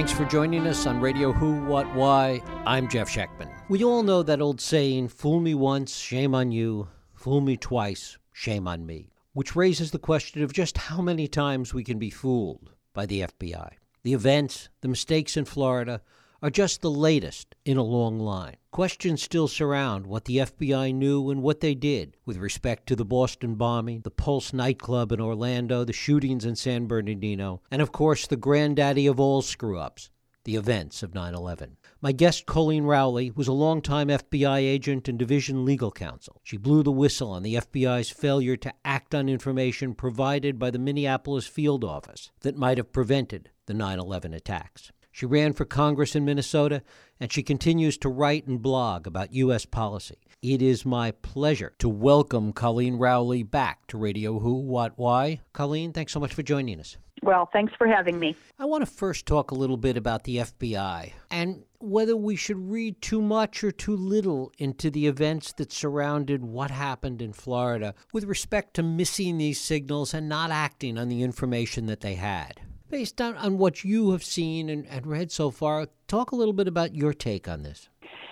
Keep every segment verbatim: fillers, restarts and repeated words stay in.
Thanks for joining us on Radio Who, What, Why. I'm Jeff Schechtman. We all know that old saying, fool me once, shame on you, fool me twice, shame on me, which raises the question of just how many times we can be fooled by the F B I. The events, the mistakes in Florida, are just the latest in a long line. Questions still surround what the F B I knew and what they did with respect to the Boston bombing, the Pulse nightclub in Orlando, the shootings in San Bernardino, and of course the granddaddy of all screw-ups, the events of nine eleven. My guest, Colleen Rowley, was a longtime F B I agent and division legal counsel. She blew the whistle on the F B I's failure to act on information provided by the Minneapolis field office that might have prevented the nine eleven attacks. She ran for Congress in Minnesota, and she continues to write and blog about U S policy. It is my pleasure to welcome Colleen Rowley back to Radio Who, What, Why. Colleen, thanks so much for joining us. Well, thanks for having me. I want to first talk a little bit about the F B I and whether we should read too much or too little into the events that surrounded what happened in Florida with respect to missing these signals and not acting on the information that they had. Based on, on what you have seen and, and read so far, talk a little bit about your take on this.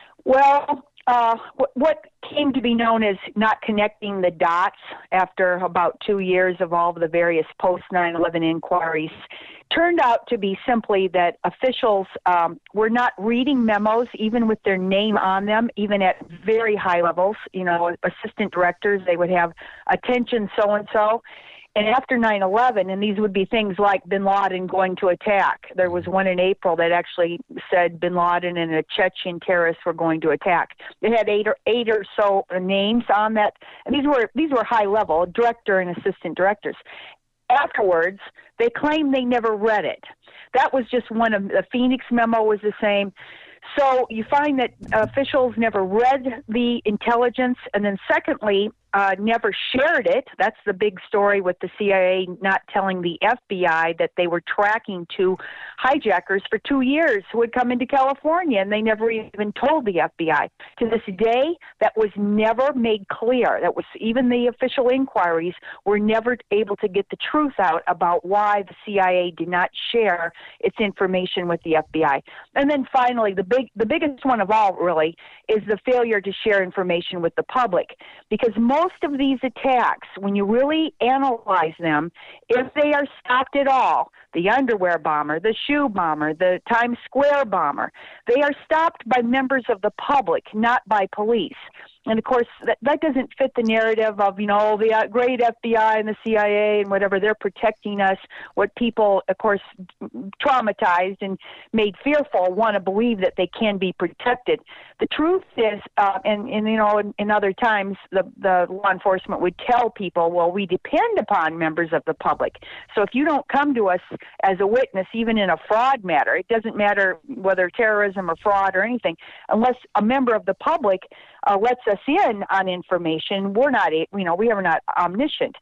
Well, uh, what, what came to be known as not connecting the dots after about two years of all of the various post nine eleven inquiries turned out to be simply that officials um, were not reading memos, even with their name on them, even at very high levels. You know, assistant directors, they would have attention so-and-so. And after nine eleven, and these would be things like bin Laden going to attack. There was one in April that actually said bin Laden and a Chechen terrorist were going to attack. It had eight or eight or so names on that, and these were these were high level, director and assistant directors. Afterwards, they claimed they never read it. That was just one of the Phoenix memo was the same. So you find that officials never read the intelligence, and then secondly, uh, never shared it. That's the big story with the C I A not telling the F B I that they were tracking two hijackers for two years who had come into California, and they never even told the F B I. To this day, that was never made clear. That was even the official inquiries were never able to get the truth out about why the C I A did not share its information with the F B I. And then finally, the big, the biggest one of all, really, is the failure to share information with the public, because most of these attacks, when you really analyze them, if they are stopped at all, the underwear bomber, the shoe bomber, the Times Square bomber, they are stopped by members of the public, not by police. And, of course, that, that doesn't fit the narrative of, you know, the uh, great F B I and the C I A and whatever. They're protecting us. What people, of course, traumatized and made fearful want to believe that they can be protected. The truth is, uh, and, and, you know, in, in other times, the, the law enforcement would tell people, well, we depend upon members of the public. So if you don't come to us as a witness, even in a fraud matter, it doesn't matter whether terrorism or fraud or anything, unless a member of the public uh, lets us in on information, we're not, you know, we are not omniscient.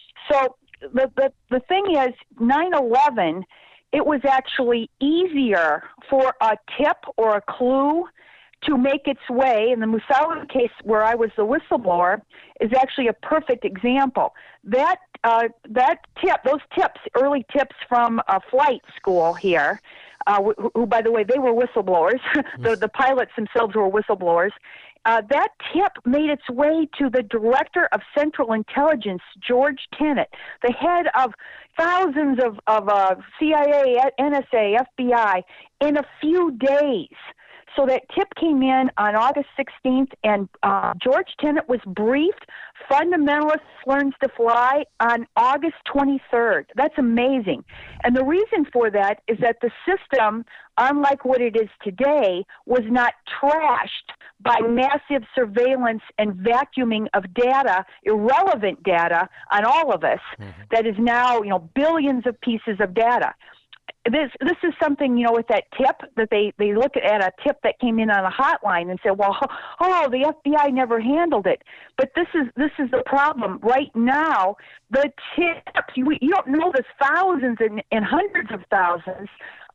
So the, the, the thing is, nine eleven, it was actually easier for a tip or a clue to make its way, and the Moussaoui case where I was the whistleblower is actually a perfect example. That uh, that tip, those tips, early tips from a flight school here, uh, who, who, by the way, they were whistleblowers. the, the pilots themselves were whistleblowers. Uh, that tip made its way to the director of Central Intelligence, George Tenet, the head of thousands of, of uh, C I A, N S A, F B I, in a few days. So that tip came in on August sixteenth, and uh, George Tenet was briefed. Fundamentalists Learns to Fly on August twenty-third. That's amazing. And the reason for that is that the system, unlike what it is today, was not trashed by massive surveillance and vacuuming of data, irrelevant data on all of us, mm-hmm. that is now, you know, billions of pieces of data. This this is something, you know, with that tip that they, they look at a tip that came in on a hotline and say, well, oh, the F B I never handled it. But this is this is the problem. Right now, the tips, you, you don't know there's thousands and, and hundreds of thousands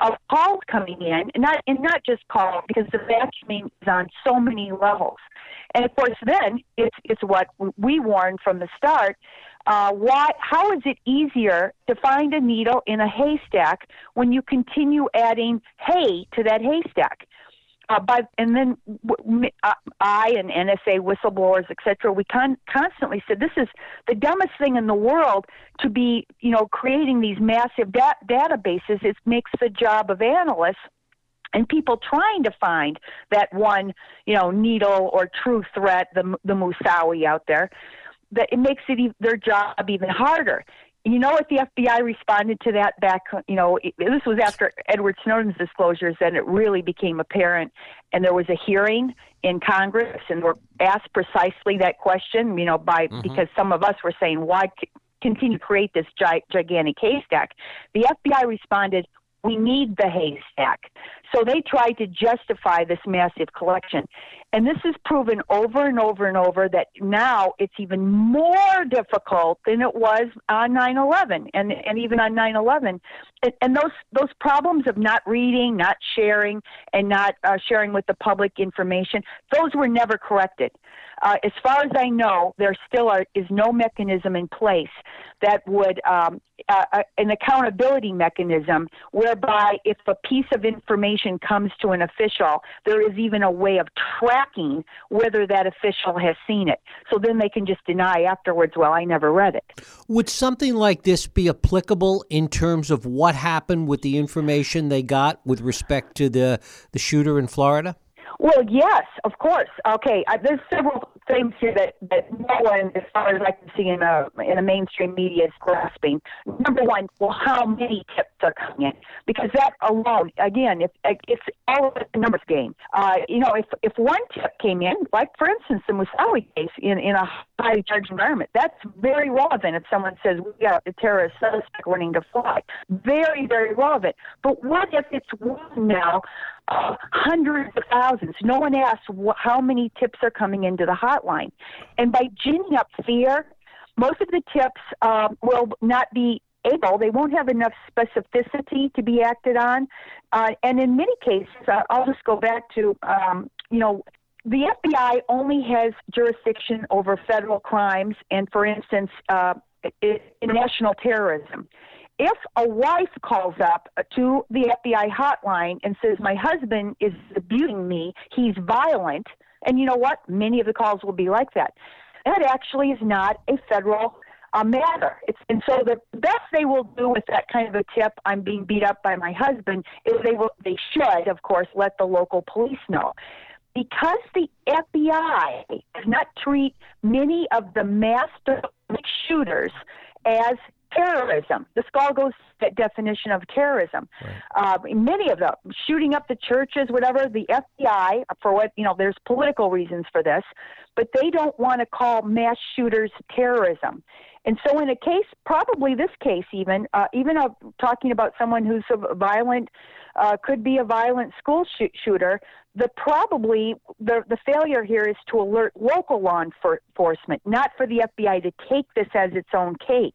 of calls coming in, and not and not just calls, because the vacuuming is on so many levels. And of course, then it's it's what we warned from the start. Uh, why? How is it easier to find a needle in a haystack when you continue adding hay to that haystack? Uh, by, and then uh, I and N S A whistleblowers, et cetera, we con- constantly said this is the dumbest thing in the world to be, you know, creating these massive da- databases. It makes the job of analysts and people trying to find that one, you know, needle or true threat, the the Moussaoui out there, that it makes it e- their job even harder. You know what the F B I responded to that back, you know, it, this was after Edward Snowden's disclosures, and it really became apparent, and there was a hearing in Congress, and were asked precisely that question, you know, by mm-hmm. because some of us were saying, why c- continue to create this gi- gigantic haystack? The F B I responded, we need the haystack. So they tried to justify this massive collection. And this is proven over and over and over that now it's even more difficult than it was on nine eleven and, and even on nine eleven. And, and those those problems of not reading, not sharing, and not uh, sharing with the public information, those were never corrected. Uh, as far as I know, there still are, is no mechanism in place that would, um, uh, an accountability mechanism whereby if a piece of information comes to an official, there is even a way of tracking whether that official has seen it. So then they can just deny afterwards, well, I never read it. Would something like this be applicable in terms of what happened with the information they got with respect to the, the shooter in Florida? Well, yes, of course. Okay, uh, there's several things here that, that no one, as far as I can see in the in the mainstream media, is grasping. Number one, well, how many tips are coming in? Because that alone, again, if it's all of a numbers game. Uh, you know, if if one tip came in, like for instance the Moussaoui case, in, in a highly charged environment, that's very relevant. If someone says we got a terrorist suspect running to fly, very very relevant. But what if it's one now? Uh, hundreds of thousands. No one asks wh- how many tips are coming into the hotline. And by ginning up fear, most of the tips uh, will not be able, they won't have enough specificity to be acted on. Uh, and in many cases, uh, I'll just go back to, um, you know, the F B I only has jurisdiction over federal crimes and, for instance, uh, international terrorism. If a wife calls up to the F B I hotline and says, my husband is abusing me, he's violent, and you know what? Many of the calls will be like that. That actually is not a federal uh, matter. It's, and so the best they will do with that kind of a tip, I'm being beat up by my husband, is they will, they should, of course, let the local police know. Because the F B I does not treat many of the mass shooters as terrorism. This all goes to that definition of terrorism. Right. Uh, many of them, shooting up the churches, whatever, the F B I, for what, you know, there's political reasons for this, but they don't want to call mass shooters terrorism. And so in a case, probably this case even, uh, even of talking about someone who's a violent, uh, could be a violent school sh- shooter, the probably, the, the failure here is to alert local law enforcement, not for the F B I to take this as its own case.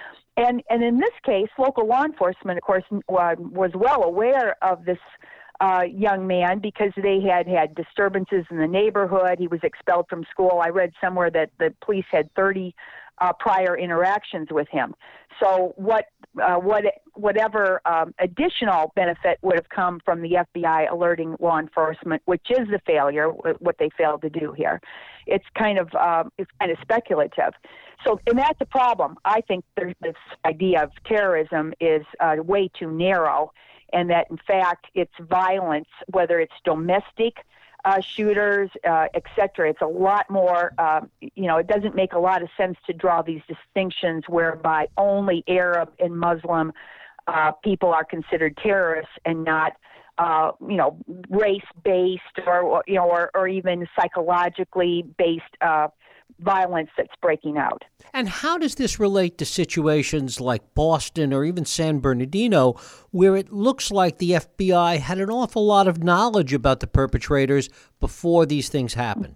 And and in this case, local law enforcement, of course, uh, was well aware of this uh, young man because they had had disturbances in the neighborhood. He was expelled from school. I read somewhere that the police had thirty uh, prior interactions with him. So what uh, what whatever um, additional benefit would have come from the F B I alerting law enforcement, which is the failure, what they failed to do here. It's kind of uh, it's kind of speculative. So, and that's a problem. I think there's this idea of terrorism is uh, way too narrow, and that in fact it's violence, whether it's domestic uh, shooters, uh, et cetera. It's a lot more. Uh, you know, it doesn't make a lot of sense to draw these distinctions whereby only Arab and Muslim uh, people are considered terrorists and not. Uh, you know, race-based or, you know, or, or even psychologically based uh, violence that's breaking out. And how does this relate to situations like Boston or even San Bernardino, where it looks like the F B I had an awful lot of knowledge about the perpetrators before these things happened?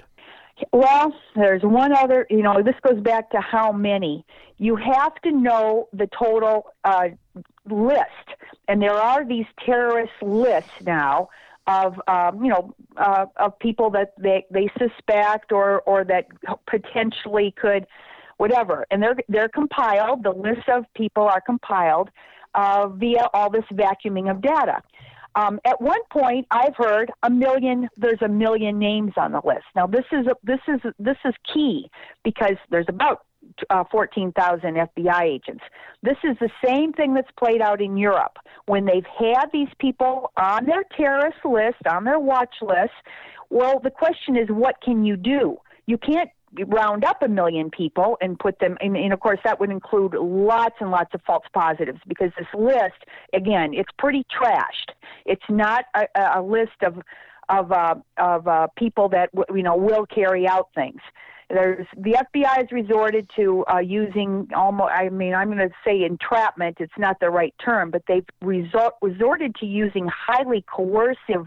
Well, there's one other, you know, this goes back to how many. You have to know the total uh, list, and there are these terrorist lists now of um, you know uh, of people that they, they suspect or or that potentially could whatever, and they're they're compiled. The list of people are compiled uh, via all this vacuuming of data. Um, at one point, I've heard a million. There's a million names on the list. Now, this is a, this is this is key because there's about uh, fourteen thousand F B I agents. This is the same thing that's played out in Europe when they've had these people on their terrorist list, on their watch list. Well, the question is, what can you do? You can't round up a million people and put them in, and of course that would include lots and lots of false positives because this list, again, it's pretty trashed. It's not a, a list of of uh, of uh, people that you know will carry out things. There's the F B I has resorted to uh, using almost. I mean, I'm going to say entrapment. It's not the right term, but they've resort, resorted to using highly coercive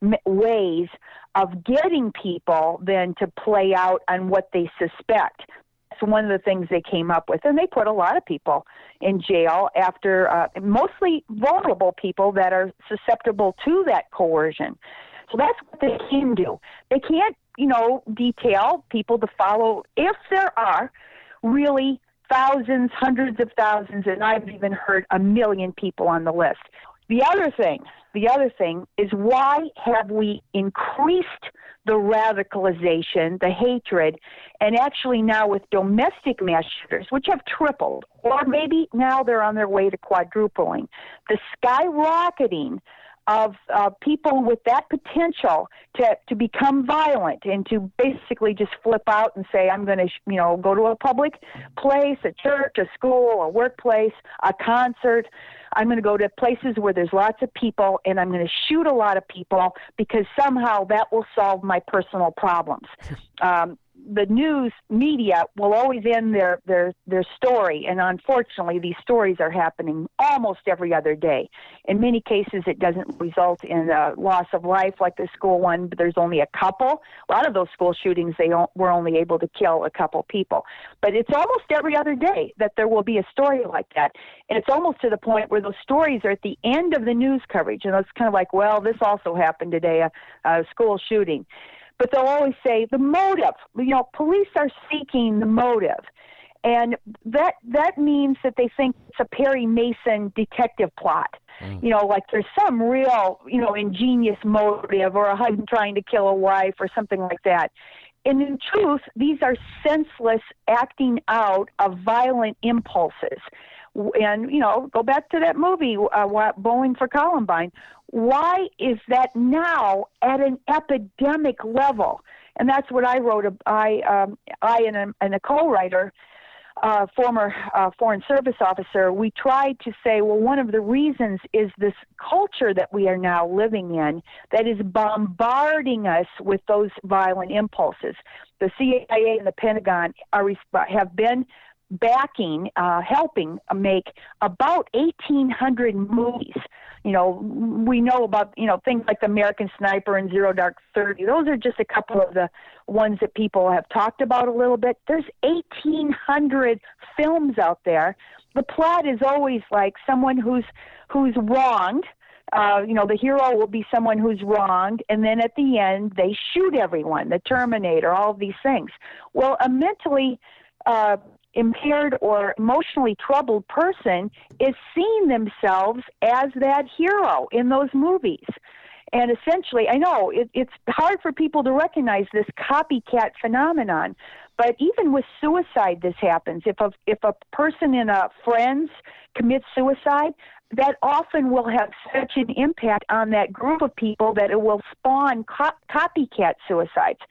ways of getting people then to play out on what they suspect. That's one of the things they came up with. And they put a lot of people in jail after, uh, mostly vulnerable people that are susceptible to that coercion. So that's what they can do. They can't, you know, detail people to follow if there are really thousands, hundreds of thousands, and I've even heard a million people on the list. The other thing, the other thing is why have we increased the radicalization, the hatred, and actually now with domestic mass shooters, which have tripled, or maybe now they're on their way to quadrupling, the skyrocketing of uh, people with that potential to, to become violent and to basically just flip out and say, I'm going to, you know, go to a public place, a church, a school, a workplace, a concert. I'm going to go to places where there's lots of people, and I'm going to shoot a lot of people because somehow that will solve my personal problems. Um, the news media will always end their, their, their story, and unfortunately these stories are happening almost every other day. In many cases it doesn't result in a loss of life like the school one, but there's only a couple. A lot of those school shootings, they don't, were only able to kill a couple people. But it's almost every other day that there will be a story like that. And it's almost to the point where those stories are at the end of the news coverage, and it's kind of like, well, this also happened today, a, a school shooting. But they'll always say the motive. You know, police are seeking the motive. And that that means that they think it's a Perry Mason detective plot. Mm. You know, like there's some real, you know, ingenious motive or a husband trying to kill a wife or something like that. And in truth, these are senseless acting out of violent impulses. And, you know, go back to that movie, uh, Bowling for Columbine. Why is that now at an epidemic level? And that's what I wrote. I, um, I and a, and a co-writer, uh, former uh, Foreign Service officer, we tried to say, well, one of the reasons is this culture that we are now living in that is bombarding us with those violent impulses. The C I A and the Pentagon are have been backing, uh, helping make about eighteen hundred movies. You know, we know about, you know, things like the American Sniper and Zero Dark Thirty. Those are just a couple of the ones that people have talked about a little bit. There's eighteen hundred films out there. The plot is always like someone who's who's wronged. Uh, you know, the hero will be someone who's wronged, and then at the end, they shoot everyone, the Terminator, all of these things. Well, a mentally uh, impaired or emotionally troubled person is seeing themselves as that hero in those movies. And essentially, I know it, it's hard for people to recognize this copycat phenomenon, but even with suicide, this happens. If a, if a person in a Friends commits suicide, that often will have such an impact on that group of people that it will spawn co- copycat suicides.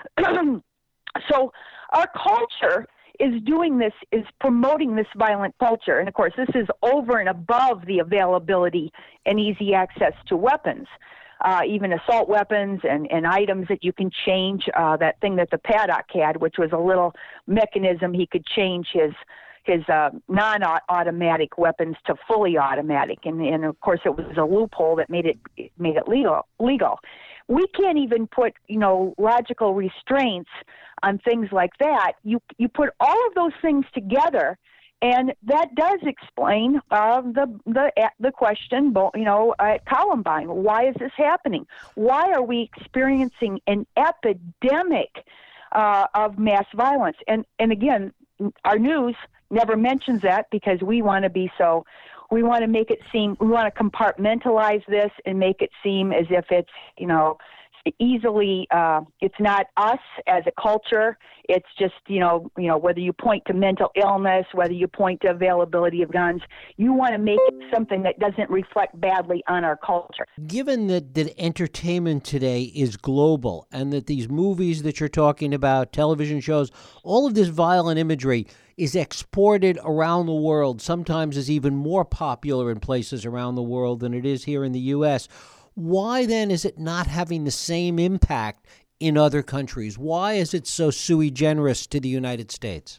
So our culture is doing this, is promoting this violent culture. And of course, this is over and above the availability and easy access to weapons, uh, even assault weapons and, and items that you can change. Uh, that thing that the Paddock had, which was a little mechanism, he could change his his uh, non-automatic weapons to fully automatic. And, and of course, it was a loophole that made it made it legal. Legal. We can't even put, you know, logical restraints on things like that. You you put all of those things together, And that does explain uh, the the the question, you know, at Columbine. Why is this happening? Why are we experiencing an epidemic uh, of mass violence? And and again, our news never mentions that because we want to be so. We want to make it seem. We want to compartmentalize this and make it seem as if it's, you know, easily. Uh, it's not us as a culture. It's just, you know, you know, whether you point to mental illness, whether you point to availability of guns, you want to make it something that doesn't reflect badly on our culture. Given that, that entertainment today is global and that these movies that you're talking about, television shows, all of this violent imagery is exported around the world, sometimes is even more popular in places around the world than it is here in the U S, why then is it not having the same impact in other countries? Why is it so sui generis to the United States?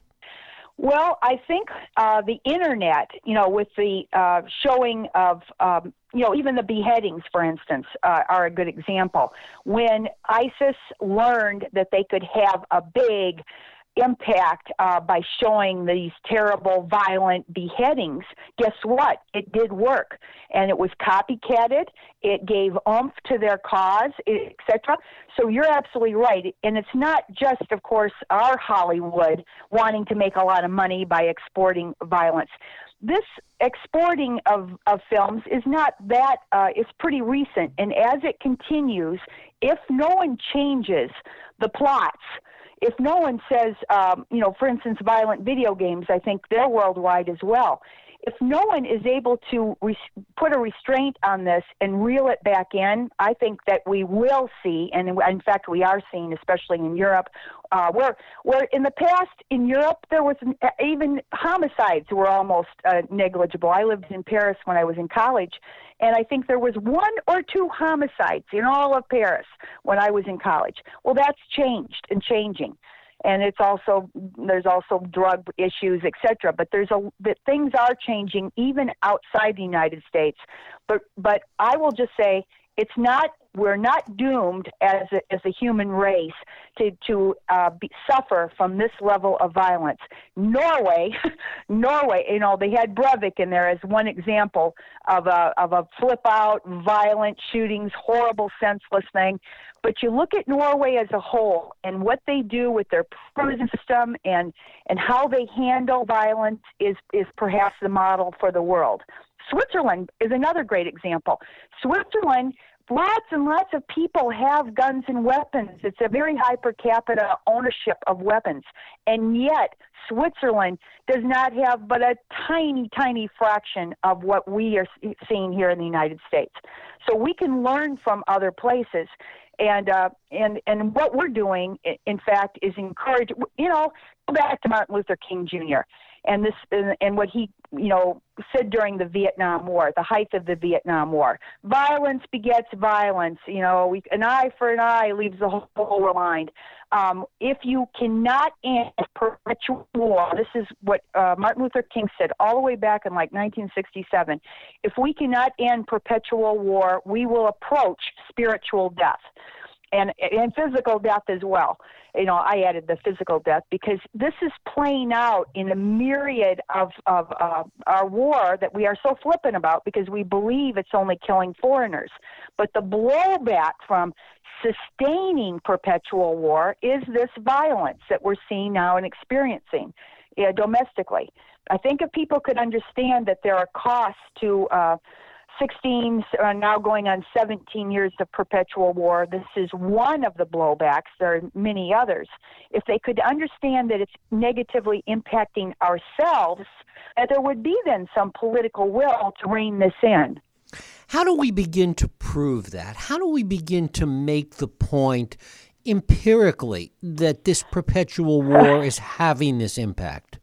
Well, I think uh, the internet, you know, with the uh, showing of, um, you know, even the beheadings, for instance, uh, are a good example. When ISIS learned that they could have a big impact uh, by showing these terrible, violent beheadings, guess what? It did work. And it was copycatted. It gave oomph to their cause, et cetera. So you're absolutely right. And it's not just, of course, our Hollywood wanting to make a lot of money by exporting violence. This exporting of, of films is not that, uh, it's pretty recent. And as it continues, if no one changes the plots, if no one says, um, you know, for instance, violent video games, I think they're worldwide as well. If no one is able to res- put a restraint on this and reel it back in, I think that we will see, and in fact we are seeing, especially in Europe, uh, where where in the past in Europe there was an, even homicides were almost uh, negligible. I lived in Paris when I was in college, and I think there was one or two homicides in all of Paris when I was in college. Well, that's changed and changing. And it's also, there's also drug issues, et cetera. But there's a, that things are changing even outside the United States. But, but I will just say it's not, we're not doomed as a, as a human race to, to uh, be, suffer from this level of violence. Norway, Norway, you know, they had Breivik in there as one example of a, of a flip out, violent shootings, horrible, senseless thing. But you look at Norway as a whole and what they do with their prison system and, and how they handle violence is, is perhaps the model for the world. Switzerland is another great example. Switzerland, lots and lots of people have guns and weapons. It's a very high per capita ownership of weapons. And yet Switzerland does not have but a tiny, tiny fraction of what we are seeing here in the United States. So we can learn from other places. And uh, and and what we're doing, in fact, is encourage. You know, go back to Martin Luther King Junior and this and, and what he, you know, said during the Vietnam War, the height of the Vietnam War. Violence begets violence. You know, we, an eye for an eye leaves the whole world blind. Um, if you cannot end perpetual war, this is what uh, Martin Luther King said all the way back in like nineteen sixty-seven. If we cannot end perpetual war, we will approach spiritual death. And, and physical death as well. You know, I added the physical death because this is playing out in a myriad of, of uh, our war that we are so flippant about because we believe it's only killing foreigners. But the blowback from sustaining perpetual war is this violence that we're seeing now and experiencing yeah, domestically. I think if people could understand that there are costs to uh, sixteen, uh, now going on seventeen years of perpetual war. This is one of the blowbacks. There are many others. If they could understand that it's negatively impacting ourselves, that there would be then some political will to rein this in. How do we begin to prove that? How do we begin to make the point empirically that this perpetual war is having this impact?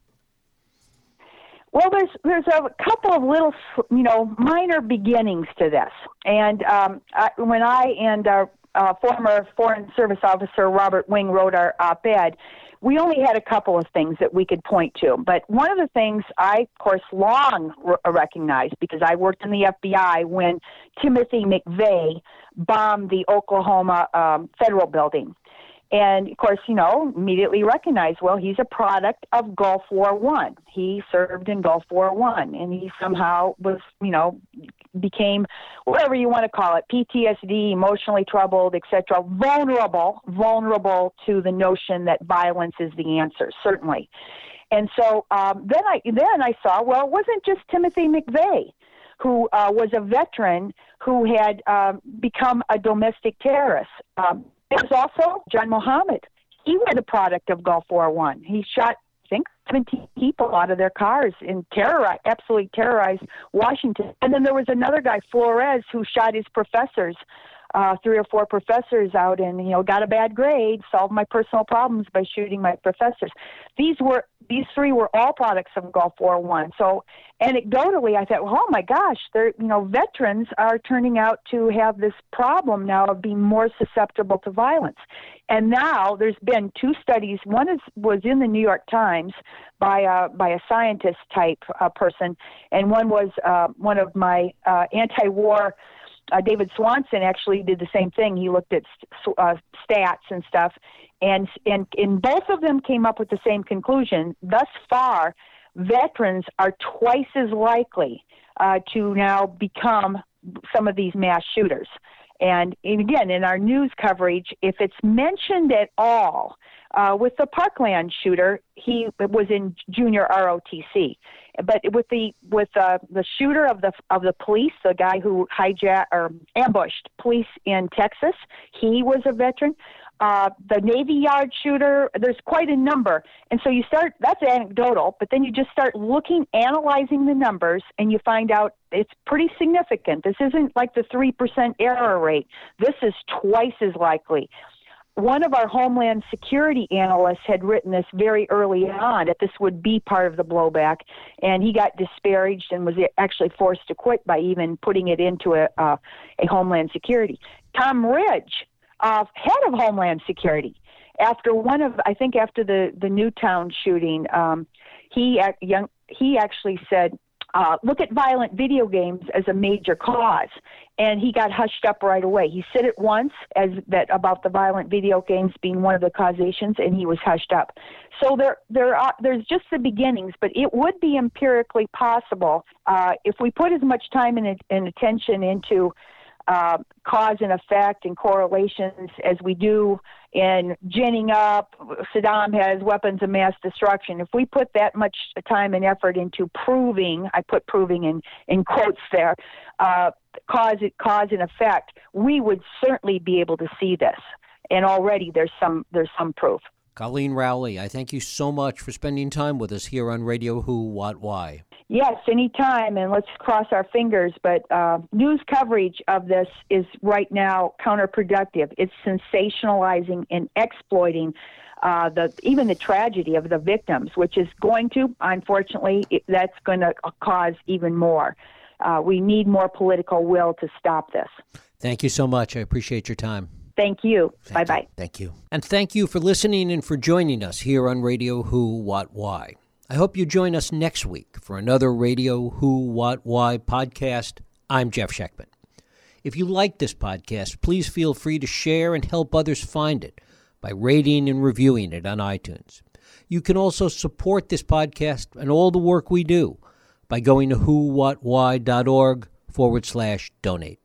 Well, there's there's a couple of little, you know, minor beginnings to this. And um, I, when I and our uh, former Foreign Service Officer Robert Wing wrote our op-ed, we only had a couple of things that we could point to. But one of the things I, of course, long re- recognized, because I worked in the F B I when Timothy McVeigh bombed the Oklahoma um, Federal Building. And, of course, you know, immediately recognized, well, he's a product of Gulf War One. He served in Gulf War One, and he somehow was, you know, became, whatever you want to call it, P T S D, emotionally troubled, et cetera, vulnerable, vulnerable to the notion that violence is the answer, certainly. And so um, then I then I saw, well, it wasn't just Timothy McVeigh, who uh, was a veteran who had um, become a domestic terrorist. Um, it was also John Muhammad. He was a product of Gulf War One. He shot, I think, seventeen people out of their cars and terrorized, absolutely terrorized Washington. And then there was another guy, Flores, who shot his professors, uh, three or four professors out, and, you know, got a bad grade, solved my personal problems by shooting my professors. These were These three were all products of Gulf War One. So anecdotally, I thought, well, oh my gosh, they're, you know, veterans are turning out to have this problem now of being more susceptible to violence. And now there's been two studies. One is was in the New York Times by a by a scientist type uh, person, and one was uh, one of my uh, anti-war. Uh, David Swanson actually did the same thing. He looked at st- uh, stats and stuff, and, and and both of them came up with the same conclusion. Thus far, veterans are twice as likely uh, to now become some of these mass shooters. And, and again, in our news coverage, if it's mentioned at all, uh, with the Parkland shooter, he was in junior R O T C. But with the with uh, the shooter of the of the police, the guy who hijacked or ambushed police in Texas, he was a veteran. Uh, the Navy Yard shooter, there's quite a number. And so you start, that's anecdotal, but then you just start looking, analyzing the numbers, and you find out it's pretty significant. This isn't like the three percent error rate. This is twice as likely. One of our Homeland Security analysts had written this very early on, that this would be part of the blowback, and he got disparaged and was actually forced to quit by even putting it into a, uh, a Homeland Security. Tom Ridge, Uh, head of Homeland Security, after one of, I think after the, the Newtown shooting, um, he, young, he actually said, uh, look at violent video games as a major cause. And he got hushed up right away. He said it once as that about the violent video games being one of the causations, and he was hushed up. So there, there are, there's just the beginnings, but it would be empirically possible uh, if we put as much time and, and attention into Uh, cause and effect and correlations as we do in ginning up. Saddam has weapons of mass destruction. If we put that much time and effort into proving, I put proving in, in quotes there, uh, cause, cause and effect, we would certainly be able to see this. And already there's some there's some proof. Colleen Rowley, I thank you so much for spending time with us here on Radio Who, What, Why. Yes, anytime, and let's cross our fingers. But uh, news coverage of this is right now counterproductive. It's sensationalizing and exploiting uh, the even the tragedy of the victims, which is going to, unfortunately, it, that's going to cause even more. Uh, we need more political will to stop this. Thank you so much. I appreciate your time. Thank you. Thank Bye-bye. You. Thank you. And thank you for listening and for joining us here on Radio Who, What, Why. I hope you join us next week for another Radio Who, What, Why podcast. I'm Jeff Schechtman. If you like this podcast, please feel free to share and help others find it by rating and reviewing it on iTunes. You can also support this podcast and all the work we do by going to whowhatwhy.org forward slash donate.